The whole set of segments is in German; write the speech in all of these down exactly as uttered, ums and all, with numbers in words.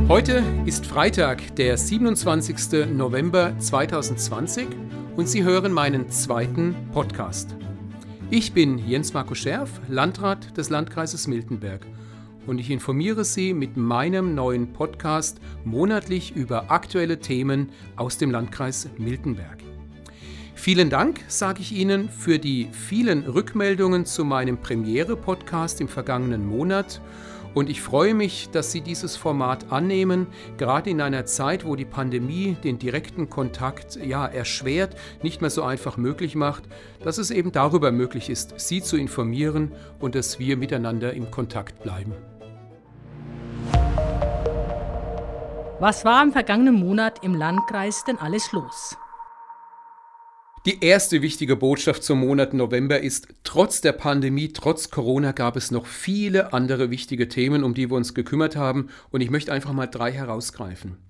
Heute ist Freitag, der siebenundzwanzigster November zweitausendzwanzig und Sie hören meinen zweiten Podcast. Ich bin Jens Marco Scherf, Landrat des Landkreises Miltenberg und ich informiere Sie mit meinem neuen Podcast monatlich über aktuelle Themen aus dem Landkreis Miltenberg. Vielen Dank, sage ich Ihnen, für die vielen Rückmeldungen zu meinem Premiere-Podcast im vergangenen Monat. Und ich freue mich, dass Sie dieses Format annehmen, gerade in einer Zeit, wo die Pandemie den direkten Kontakt ja, erschwert, nicht mehr so einfach möglich macht, dass es eben darüber möglich ist, Sie zu informieren und dass wir miteinander im Kontakt bleiben. Was war im vergangenen Monat im Landkreis denn alles los? Die erste wichtige Botschaft zum Monat November ist, trotz der Pandemie, trotz Corona gab es noch viele andere wichtige Themen, um die wir uns gekümmert haben und ich möchte einfach mal drei herausgreifen.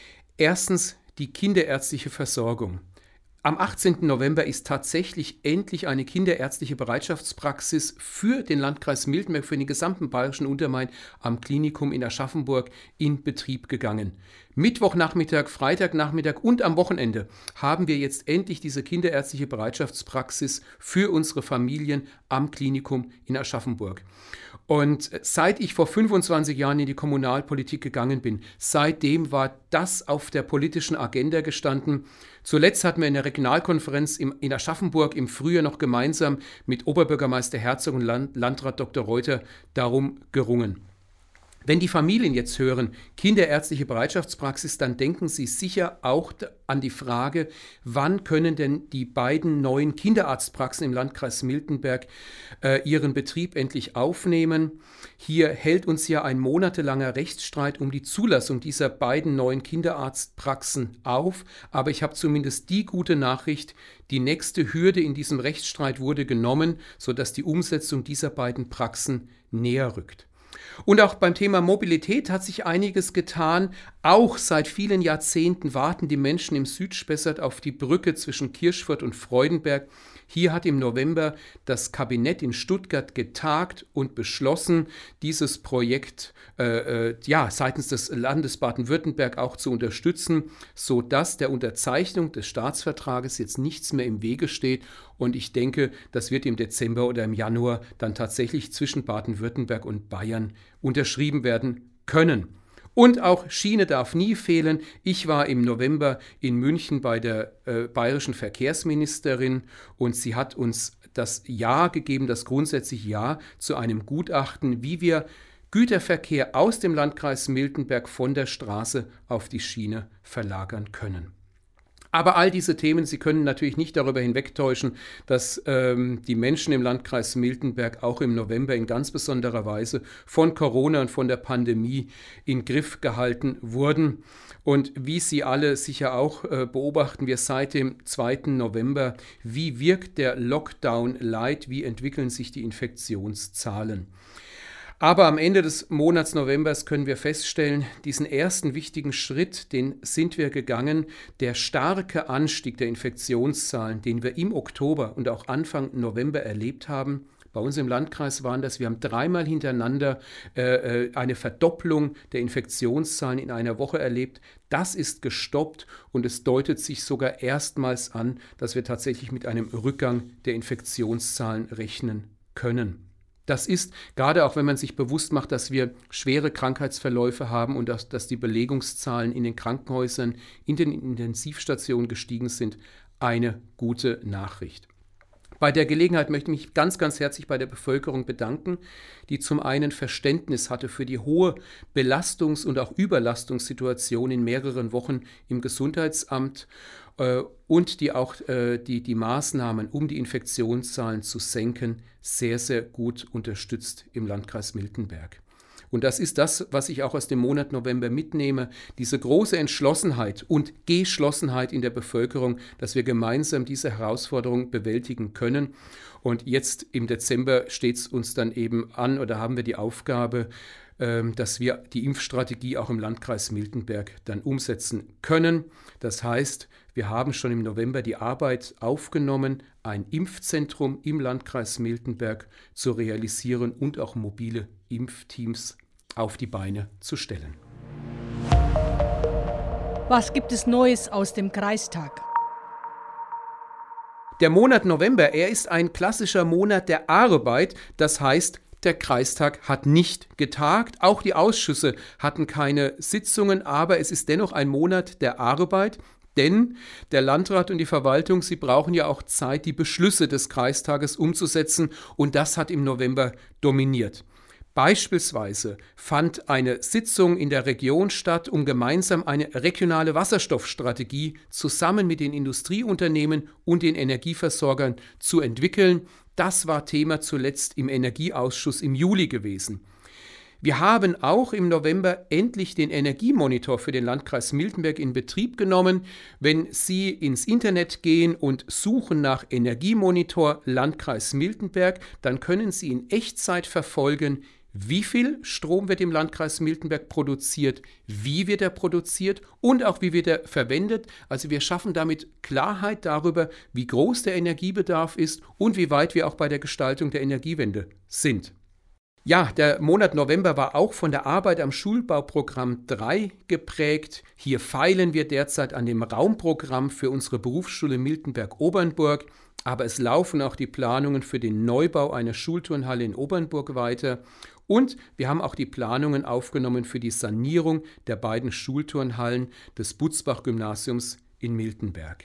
Erstens die kinderärztliche Versorgung. Am achtzehnten November ist tatsächlich endlich eine kinderärztliche Bereitschaftspraxis für den Landkreis Miltenberg, für den gesamten bayerischen Untermain am Klinikum in Aschaffenburg in Betrieb gegangen. Mittwochnachmittag, Freitagnachmittag und am Wochenende haben wir jetzt endlich diese kinderärztliche Bereitschaftspraxis für unsere Familien am Klinikum in Aschaffenburg. Und seit ich vor fünfundzwanzig Jahren in die Kommunalpolitik gegangen bin, seitdem war das auf der politischen Agenda gestanden. Zuletzt hatten wir in der Regionalkonferenz im, in Aschaffenburg im Frühjahr noch gemeinsam mit Oberbürgermeister Herzog und Land, Landrat Doktor Reuter darum gerungen. Wenn die Familien jetzt hören, kinderärztliche Bereitschaftspraxis, dann denken sie sicher auch an die Frage, wann können denn die beiden neuen Kinderarztpraxen im Landkreis Miltenberg äh, ihren Betrieb endlich aufnehmen. Hier hält uns ja ein monatelanger Rechtsstreit um die Zulassung dieser beiden neuen Kinderarztpraxen auf, aber ich habe zumindest die gute Nachricht, die nächste Hürde in diesem Rechtsstreit wurde genommen, sodass die Umsetzung dieser beiden Praxen näher rückt. Und auch beim Thema Mobilität hat sich einiges getan. Auch seit vielen Jahrzehnten warten die Menschen im Südspessart auf die Brücke zwischen Kirchfurt und Freudenberg. Hier hat im November das Kabinett in Stuttgart getagt und beschlossen, dieses Projekt äh, äh, ja, seitens des Landes Baden-Württemberg auch zu unterstützen, sodass der Unterzeichnung des Staatsvertrages jetzt nichts mehr im Wege steht. Und ich denke, das wird im Dezember oder im Januar dann tatsächlich zwischen Baden-Württemberg und Bayern unterschrieben werden können. Und auch Schiene darf nie fehlen. Ich war im November in München bei der äh, bayerischen Verkehrsministerin und sie hat uns das Ja gegeben, das grundsätzliche Ja zu einem Gutachten, wie wir Güterverkehr aus dem Landkreis Miltenberg von der Straße auf die Schiene verlagern können. Aber all diese Themen, Sie können natürlich nicht darüber hinwegtäuschen, dass ähm, die Menschen im Landkreis Miltenberg auch im November in ganz besonderer Weise von Corona und von der Pandemie in Griff gehalten wurden. Und wie Sie alle sicher auch äh, beobachten wir seit dem zweiten November, wie wirkt der Lockdown Light, wie entwickeln sich die Infektionszahlen. Aber am Ende des Monats Novembers können wir feststellen, diesen ersten wichtigen Schritt, den sind wir gegangen. Der starke Anstieg der Infektionszahlen, den wir im Oktober und auch Anfang November erlebt haben, bei uns im Landkreis waren das, wir haben dreimal hintereinander äh, eine Verdopplung der Infektionszahlen in einer Woche erlebt. Das ist gestoppt und es deutet sich sogar erstmals an, dass wir tatsächlich mit einem Rückgang der Infektionszahlen rechnen können. Das ist, gerade auch wenn man sich bewusst macht, dass wir schwere Krankheitsverläufe haben und dass, dass die Belegungszahlen in den Krankenhäusern, in den Intensivstationen gestiegen sind, eine gute Nachricht. Bei der Gelegenheit möchte ich mich ganz, ganz herzlich bei der Bevölkerung bedanken, die zum einen Verständnis hatte für die hohe Belastungs- und auch Überlastungssituation in mehreren Wochen im Gesundheitsamt äh, und die auch äh, die, die Maßnahmen, um die Infektionszahlen zu senken, sehr, sehr gut unterstützt im Landkreis Miltenberg. Und das ist das, was ich auch aus dem Monat November mitnehme, diese große Entschlossenheit und Geschlossenheit in der Bevölkerung, dass wir gemeinsam diese Herausforderung bewältigen können. Und jetzt im Dezember steht es uns dann eben an oder haben wir die Aufgabe, dass wir die Impfstrategie auch im Landkreis Miltenberg dann umsetzen können. Das heißt, wir haben schon im November die Arbeit aufgenommen, ein Impfzentrum im Landkreis Miltenberg zu realisieren und auch mobile Impfteams auf die Beine zu stellen. Was gibt es Neues aus dem Kreistag? Der Monat November, er ist ein klassischer Monat der Arbeit. Das heißt, der Kreistag hat nicht getagt. Auch die Ausschüsse hatten keine Sitzungen, aber es ist dennoch ein Monat der Arbeit. Denn der Landrat und die Verwaltung, sie brauchen ja auch Zeit, die Beschlüsse des Kreistages umzusetzen. Und das hat im November dominiert. Beispielsweise fand eine Sitzung in der Region statt, um gemeinsam eine regionale Wasserstoffstrategie zusammen mit den Industrieunternehmen und den Energieversorgern zu entwickeln. Das war Thema zuletzt im Energieausschuss im Juli gewesen. Wir haben auch im November endlich den Energiemonitor für den Landkreis Miltenberg in Betrieb genommen. Wenn Sie ins Internet gehen und suchen nach Energiemonitor Landkreis Miltenberg, dann können Sie in Echtzeit verfolgen, wie viel Strom wird im Landkreis Miltenberg produziert, wie wird er produziert und auch wie wird er verwendet. Also wir schaffen damit Klarheit darüber, wie groß der Energiebedarf ist und wie weit wir auch bei der Gestaltung der Energiewende sind. Ja, der Monat November war auch von der Arbeit am Schulbauprogramm drei geprägt. Hier feilen wir derzeit an dem Raumprogramm für unsere Berufsschule Miltenberg-Obernburg, aber es laufen auch die Planungen für den Neubau einer Schulturnhalle in Obernburg weiter. Und wir haben auch die Planungen aufgenommen für die Sanierung der beiden Schulturnhallen des Butzbach-Gymnasiums in Miltenberg.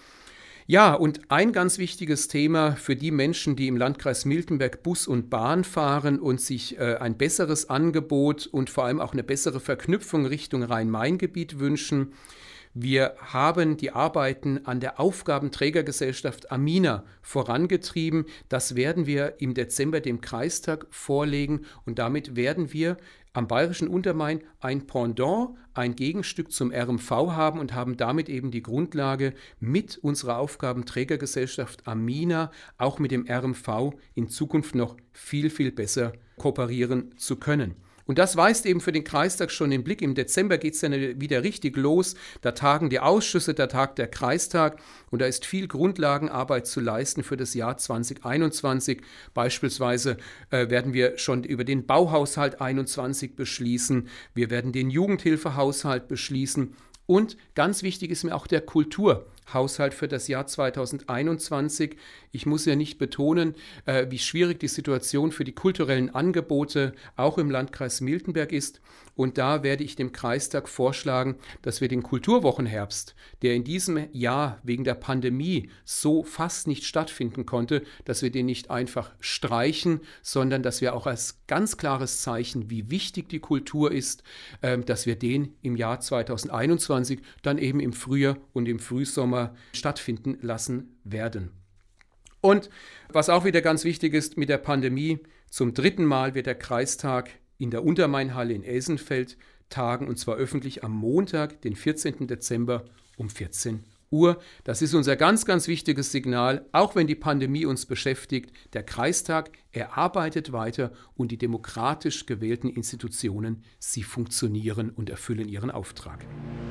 Ja, und ein ganz wichtiges Thema für die Menschen, die im Landkreis Miltenberg Bus und Bahn fahren und sich äh, ein besseres Angebot und vor allem auch eine bessere Verknüpfung Richtung Rhein-Main-Gebiet wünschen. Wir haben die Arbeiten an der Aufgabenträgergesellschaft Amina vorangetrieben. Das werden wir im Dezember dem Kreistag vorlegen und damit werden wir am Bayerischen Untermain ein Pendant, ein Gegenstück zum R M V haben und haben damit eben die Grundlage, mit unserer Aufgabenträgergesellschaft Amina, auch mit dem R M V in Zukunft noch viel, viel besser kooperieren zu können. Und das weist eben für den Kreistag schon den Blick. Im Dezember geht es dann wieder richtig los. Da tagen die Ausschüsse, da tagt der Kreistag und da ist viel Grundlagenarbeit zu leisten für das Jahr zwanzig einundzwanzig. Beispielsweise äh, werden wir schon über den Bauhaushalt einundzwanzig beschließen. Wir werden den Jugendhilfehaushalt beschließen. Und ganz wichtig ist mir auch der Kulturhaushalt für das Jahr zwanzig einundzwanzig. Ich muss ja nicht betonen, äh, wie schwierig die Situation für die kulturellen Angebote auch im Landkreis Miltenberg ist. Und da werde ich dem Kreistag vorschlagen, dass wir den Kulturwochenherbst, der in diesem Jahr wegen der Pandemie so fast nicht stattfinden konnte, dass wir den nicht einfach streichen, sondern dass wir auch als ganz klares Zeichen, wie wichtig die Kultur ist, äh, dass wir den im Jahr zwanzig einundzwanzig dann eben im Frühjahr und im Frühsommer stattfinden lassen werden. Und was auch wieder ganz wichtig ist mit der Pandemie, zum dritten Mal wird der Kreistag in der Untermainhalle in Elsenfeld tagen, und zwar öffentlich am Montag, den vierzehnten Dezember um vierzehn Uhr. Das ist unser ganz, ganz wichtiges Signal, auch wenn die Pandemie uns beschäftigt. Der Kreistag, er arbeitet weiter und die demokratisch gewählten Institutionen, sie funktionieren und erfüllen ihren Auftrag.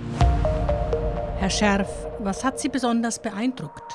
Herr Scherf, was hat Sie besonders beeindruckt?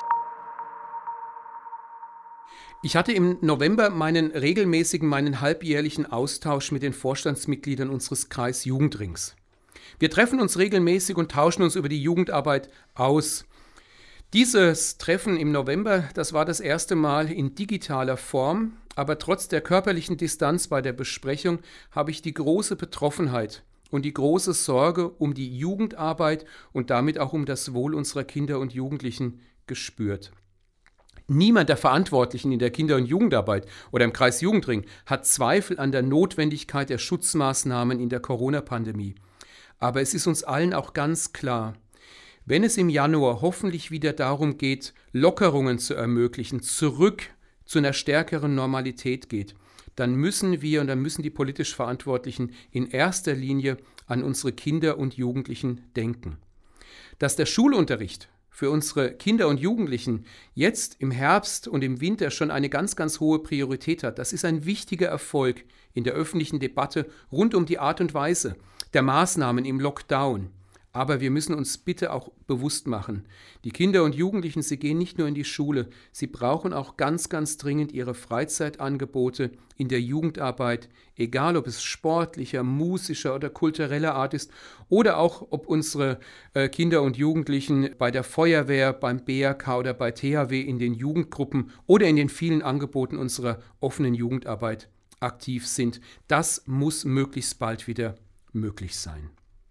Ich hatte im November meinen regelmäßigen, meinen halbjährlichen Austausch mit den Vorstandsmitgliedern unseres Kreisjugendrings. Wir treffen uns regelmäßig und tauschen uns über die Jugendarbeit aus. Dieses Treffen im November, das war das erste Mal in digitaler Form, aber trotz der körperlichen Distanz bei der Besprechung habe ich die große Betroffenheit und die große Sorge um die Jugendarbeit und damit auch um das Wohl unserer Kinder und Jugendlichen gespürt. Niemand der Verantwortlichen in der Kinder- und Jugendarbeit oder im Kreisjugendring hat Zweifel an der Notwendigkeit der Schutzmaßnahmen in der Corona-Pandemie. Aber es ist uns allen auch ganz klar, wenn es im Januar hoffentlich wieder darum geht, Lockerungen zu ermöglichen, zurück zu einer stärkeren Normalität geht, dann müssen wir und dann müssen die politisch Verantwortlichen in erster Linie an unsere Kinder und Jugendlichen denken. Dass der Schulunterricht für unsere Kinder und Jugendlichen jetzt im Herbst und im Winter schon eine ganz, ganz hohe Priorität hat, das ist ein wichtiger Erfolg in der öffentlichen Debatte rund um die Art und Weise der Maßnahmen im Lockdown. Aber wir müssen uns bitte auch bewusst machen, die Kinder und Jugendlichen, sie gehen nicht nur in die Schule, sie brauchen auch ganz, ganz dringend ihre Freizeitangebote in der Jugendarbeit, egal ob es sportlicher, musischer oder kultureller Art ist oder auch ob unsere äh, Kinder und Jugendlichen bei der Feuerwehr, beim B R K oder bei T H W in den Jugendgruppen oder in den vielen Angeboten unserer offenen Jugendarbeit aktiv sind. Das muss möglichst bald wieder möglich sein.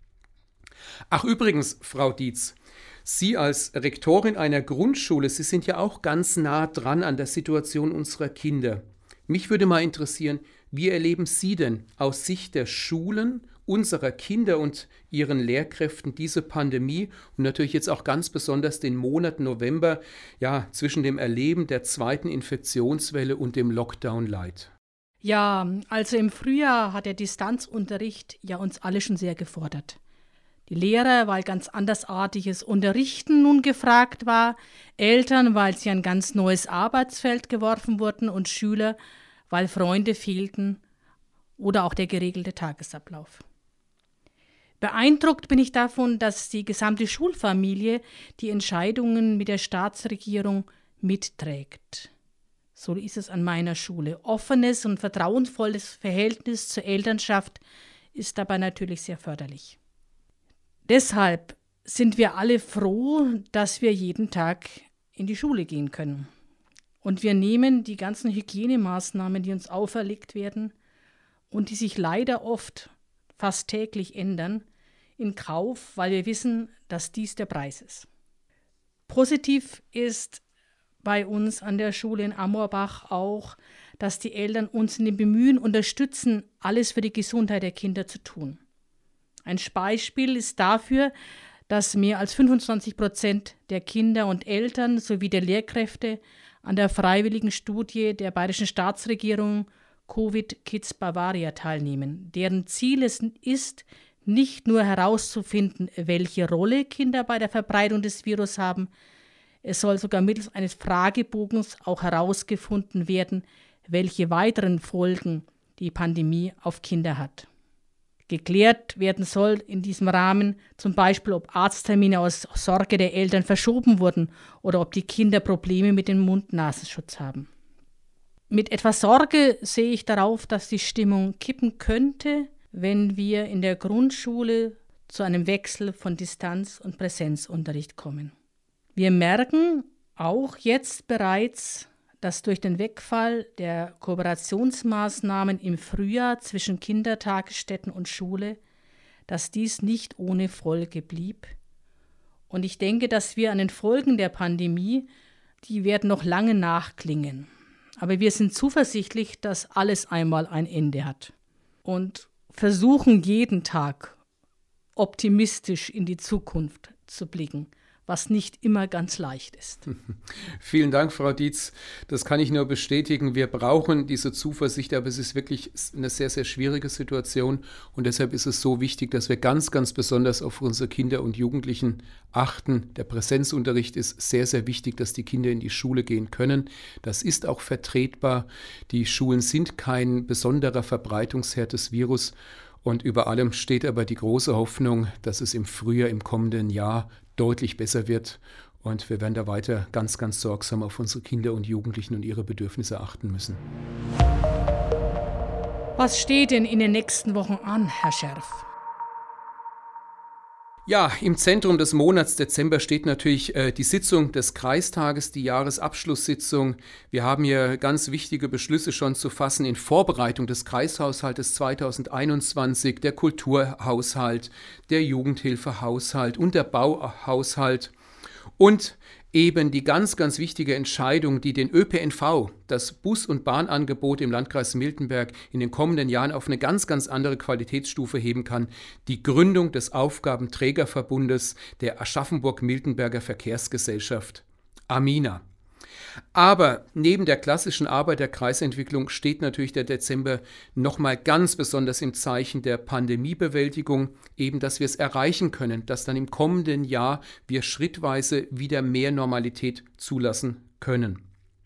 Ach übrigens, Frau Dietz, Sie als Rektorin einer Grundschule, Sie sind ja auch ganz nah dran an der Situation unserer Kinder. Mich würde mal interessieren, wie erleben Sie denn aus Sicht der Schulen, unserer Kinder und ihren Lehrkräften diese Pandemie und natürlich jetzt auch ganz besonders den Monat November, ja, zwischen dem Erleben der zweiten Infektionswelle und dem Lockdown-Light? Ja, also im Frühjahr hat der Distanzunterricht ja uns alle schon sehr gefordert. Die Lehrer, weil ganz andersartiges Unterrichten nun gefragt war, Eltern, weil sie ein ganz neues Arbeitsfeld geworfen wurden und Schüler, weil Freunde fehlten oder auch der geregelte Tagesablauf. Beeindruckt bin ich davon, dass die gesamte Schulfamilie die Entscheidungen mit der Staatsregierung mitträgt. So ist es an meiner Schule. Offenes und vertrauensvolles Verhältnis zur Elternschaft ist dabei natürlich sehr förderlich. Deshalb sind wir alle froh, dass wir jeden Tag in die Schule gehen können. Und wir nehmen die ganzen Hygienemaßnahmen, die uns auferlegt werden und die sich leider oft fast täglich ändern, in Kauf, weil wir wissen, dass dies der Preis ist. Positiv ist bei uns an der Schule in Amorbach auch, dass die Eltern uns in dem Bemühen unterstützen, alles für die Gesundheit der Kinder zu tun. Ein Beispiel ist dafür, dass mehr als fünfundzwanzig Prozent der Kinder und Eltern sowie der Lehrkräfte an der freiwilligen Studie der bayerischen Staatsregierung Covid Kids Bavaria teilnehmen. Deren Ziel es ist, nicht nur herauszufinden, welche Rolle Kinder bei der Verbreitung des Virus haben, es soll sogar mittels eines Fragebogens auch herausgefunden werden, welche weiteren Folgen die Pandemie auf Kinder hat. Geklärt werden soll in diesem Rahmen zum Beispiel, ob Arzttermine aus Sorge der Eltern verschoben wurden oder ob die Kinder Probleme mit dem Mund-Nasenschutz haben. Mit etwas Sorge sehe ich darauf, dass die Stimmung kippen könnte, wenn wir in der Grundschule zu einem Wechsel von Distanz- und Präsenzunterricht kommen. Wir merken auch jetzt bereits, dass durch den Wegfall der Kooperationsmaßnahmen im Frühjahr zwischen Kindertagesstätten und Schule, dass dies nicht ohne Folge blieb. Und ich denke, dass wir an den Folgen der Pandemie, die werden noch lange nachklingen. Aber wir sind zuversichtlich, dass alles einmal ein Ende hat. Und versuchen jeden Tag optimistisch in die Zukunft zu blicken, was nicht immer ganz leicht ist. Vielen Dank, Frau Dietz. Das kann ich nur bestätigen. Wir brauchen diese Zuversicht, aber es ist wirklich eine sehr, sehr schwierige Situation. Und deshalb ist es so wichtig, dass wir ganz, ganz besonders auf unsere Kinder und Jugendlichen achten. Der Präsenzunterricht ist sehr, sehr wichtig, dass die Kinder in die Schule gehen können. Das ist auch vertretbar. Die Schulen sind kein besonderer Verbreitungsherd des Virus. Und über allem steht aber die große Hoffnung, dass es im Frühjahr, im kommenden Jahr deutlich besser wird. Und wir werden da weiter ganz, ganz sorgsam auf unsere Kinder und Jugendlichen und ihre Bedürfnisse achten müssen. Was steht denn in den nächsten Wochen an, Herr Scherf? Ja, im Zentrum des Monats Dezember steht natürlich äh, die Sitzung des Kreistages, die Jahresabschlusssitzung. Wir haben hier ganz wichtige Beschlüsse schon zu fassen in Vorbereitung des Kreishaushaltes zweitausendeinundzwanzig, der Kulturhaushalt, der Jugendhilfehaushalt und der Bauhaushalt. Und eben die ganz, ganz wichtige Entscheidung, die den Ö P N V, das Bus- und Bahnangebot im Landkreis Miltenberg in den kommenden Jahren auf eine ganz, ganz andere Qualitätsstufe heben kann, die Gründung des Aufgabenträgerverbundes der Aschaffenburg-Miltenberger Verkehrsgesellschaft, Amina. Aber neben der klassischen Arbeit der Kreisentwicklung steht natürlich der Dezember nochmal ganz besonders im Zeichen der Pandemiebewältigung, eben dass wir es erreichen können, dass dann im kommenden Jahr wir schrittweise wieder mehr Normalität zulassen können.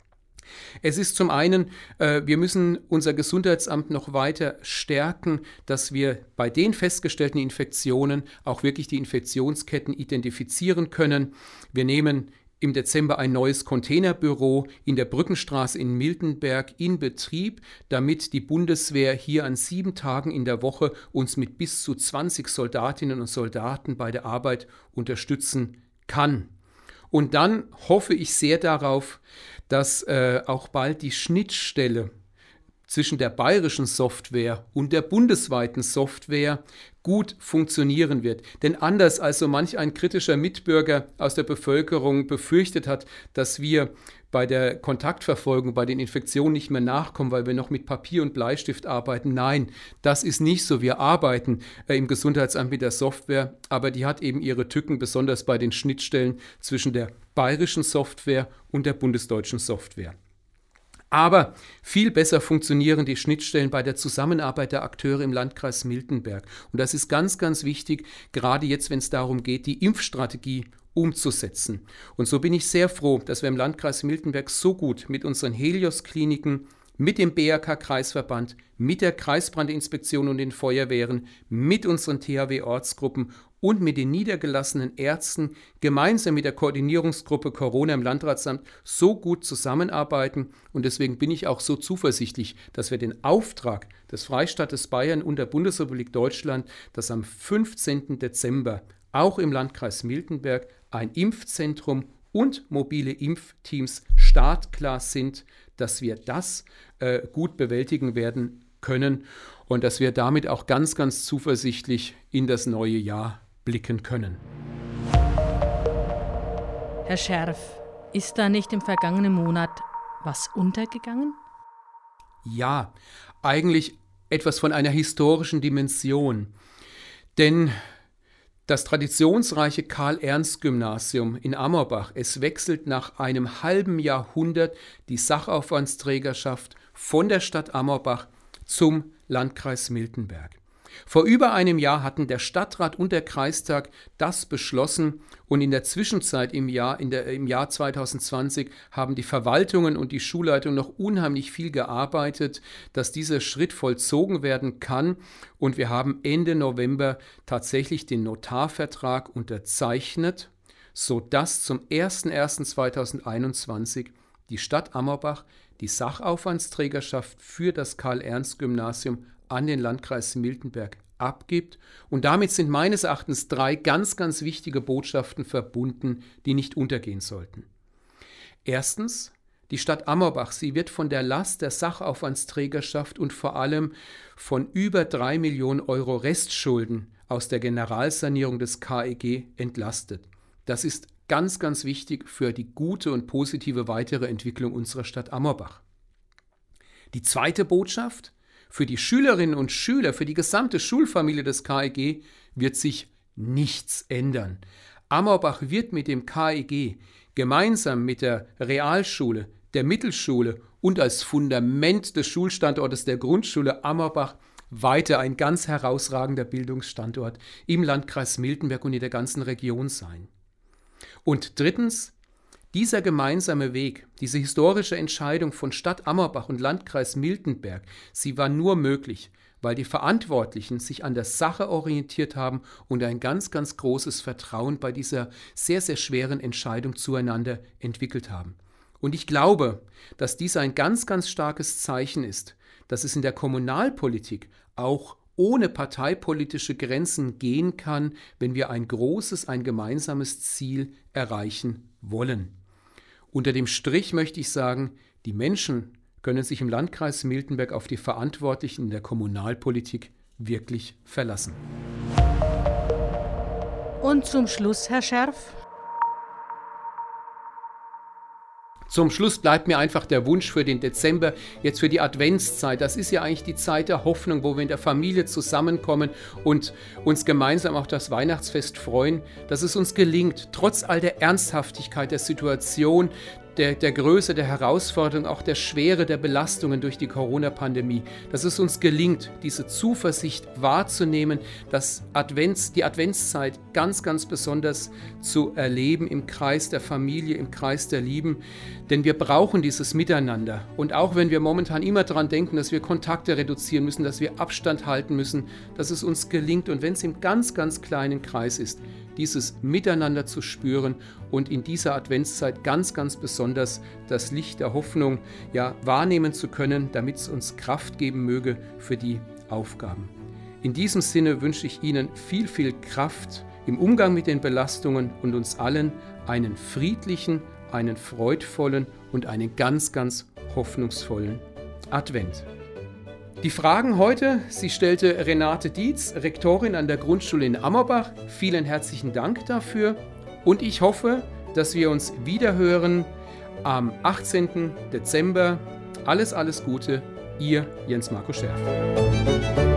Es ist zum einen, äh, wir müssen unser Gesundheitsamt noch weiter stärken, dass wir bei den festgestellten Infektionen auch wirklich die Infektionsketten identifizieren können. Wir nehmen im Dezember ein neues Containerbüro in der Brückenstraße in Miltenberg in Betrieb, damit die Bundeswehr hier an sieben Tagen in der Woche uns mit bis zu zwanzig Soldatinnen und Soldaten bei der Arbeit unterstützen kann. Und dann hoffe ich sehr darauf, dass äh, auch bald die Schnittstelle zwischen der bayerischen Software und der bundesweiten Software gut funktionieren wird. Denn anders als so manch ein kritischer Mitbürger aus der Bevölkerung befürchtet hat, dass wir bei der Kontaktverfolgung, bei den Infektionen nicht mehr nachkommen, weil wir noch mit Papier und Bleistift arbeiten. Nein, das ist nicht so. Wir arbeiten äh, im Gesundheitsamt mit der Software, aber die hat eben ihre Tücken, besonders bei den Schnittstellen zwischen der bayerischen Software und der bundesdeutschen Software. Aber viel besser funktionieren die Schnittstellen bei der Zusammenarbeit der Akteure im Landkreis Miltenberg. Und das ist ganz, ganz wichtig, gerade jetzt, wenn es darum geht, die Impfstrategie umzusetzen. Und so bin ich sehr froh, dass wir im Landkreis Miltenberg so gut mit unseren Helios-Kliniken, mit dem B R K-Kreisverband, mit der Kreisbrandinspektion und den Feuerwehren, mit unseren T H W-Ortsgruppen und mit den niedergelassenen Ärzten gemeinsam mit der Koordinierungsgruppe Corona im Landratsamt so gut zusammenarbeiten. Und deswegen bin ich auch so zuversichtlich, dass wir den Auftrag des Freistaates Bayern und der Bundesrepublik Deutschland, dass am fünfzehnten Dezember auch im Landkreis Miltenberg ein Impfzentrum und mobile Impfteams startklar sind, dass wir das äh, gut bewältigen werden können und dass wir damit auch ganz, ganz zuversichtlich in das neue Jahr blicken können. Herr Scherf, ist da nicht im vergangenen Monat was untergegangen? Ja, eigentlich etwas von einer historischen Dimension. Denn das traditionsreiche Karl-Ernst-Gymnasium in Ammerbach, es wechselt nach einem halben Jahrhundert die Sachaufwandsträgerschaft von der Stadt Ammerbach zum Landkreis Miltenberg. Vor über einem Jahr hatten der Stadtrat und der Kreistag das beschlossen und in der Zwischenzeit im Jahr, in der, im Jahr zwanzig zwanzig haben die Verwaltungen und die Schulleitung noch unheimlich viel gearbeitet, dass dieser Schritt vollzogen werden kann und wir haben Ende November tatsächlich den Notarvertrag unterzeichnet, sodass zum ersten ersten zweitausendeinundzwanzig die Stadt Ammerbach die Sachaufwandsträgerschaft für das Karl-Ernst-Gymnasium an den Landkreis Miltenberg abgibt. Und damit sind meines Erachtens drei ganz, ganz wichtige Botschaften verbunden, die nicht untergehen sollten. Erstens, die Stadt Ammerbach, sie wird von der Last der Sachaufwandsträgerschaft und vor allem von über drei Millionen Euro Restschulden aus der Generalsanierung des K E G entlastet. Das ist ganz, ganz wichtig für die gute und positive weitere Entwicklung unserer Stadt Ammerbach. Die zweite Botschaft: Für die Schülerinnen und Schüler, für die gesamte Schulfamilie des K E G wird sich nichts ändern. Ammerbach wird mit dem K E G gemeinsam mit der Realschule, der Mittelschule und als Fundament des Schulstandortes der Grundschule Ammerbach weiter ein ganz herausragender Bildungsstandort im Landkreis Miltenberg und in der ganzen Region sein. Und drittens, dieser gemeinsame Weg, diese historische Entscheidung von Stadt Ammerbach und Landkreis Miltenberg, sie war nur möglich, weil die Verantwortlichen sich an der Sache orientiert haben und ein ganz, ganz großes Vertrauen bei dieser sehr, sehr schweren Entscheidung zueinander entwickelt haben. Und ich glaube, dass dies ein ganz, ganz starkes Zeichen ist, dass es in der Kommunalpolitik auch ohne parteipolitische Grenzen gehen kann, wenn wir ein großes, ein gemeinsames Ziel erreichen wollen. Unter dem Strich möchte ich sagen, die Menschen können sich im Landkreis Miltenberg auf die Verantwortlichen in der Kommunalpolitik wirklich verlassen. Und zum Schluss, Herr Scherf? Zum Schluss bleibt mir einfach der Wunsch für den Dezember, jetzt für die Adventszeit. Das ist ja eigentlich die Zeit der Hoffnung, wo wir in der Familie zusammenkommen und uns gemeinsam auf das Weihnachtsfest freuen, dass es uns gelingt, trotz all der Ernsthaftigkeit der Situation, der, der Größe der Herausforderung, auch der Schwere der Belastungen durch die Corona-Pandemie, dass es uns gelingt, diese Zuversicht wahrzunehmen, dass Advents, die Adventszeit ganz, ganz besonders zu erleben im Kreis der Familie, im Kreis der Lieben. Denn wir brauchen dieses Miteinander. Und auch wenn wir momentan immer daran denken, dass wir Kontakte reduzieren müssen, dass wir Abstand halten müssen, dass es uns gelingt, und wenn es im ganz, ganz kleinen Kreis ist, dieses Miteinander zu spüren und in dieser Adventszeit ganz, ganz besonders das Licht der Hoffnung ja, wahrnehmen zu können, damit es uns Kraft geben möge für die Aufgaben. In diesem Sinne wünsche ich Ihnen viel, viel Kraft im Umgang mit den Belastungen und uns allen einen friedlichen, einen freudvollen und einen ganz, ganz hoffnungsvollen Advent. Die Fragen heute, sie stellte Renate Dietz, Rektorin an der Grundschule in Ammerbach. Vielen herzlichen Dank dafür und ich hoffe, dass wir uns wiederhören am achtzehnten Dezember. Alles, alles Gute, Ihr Jens Marco Scherf.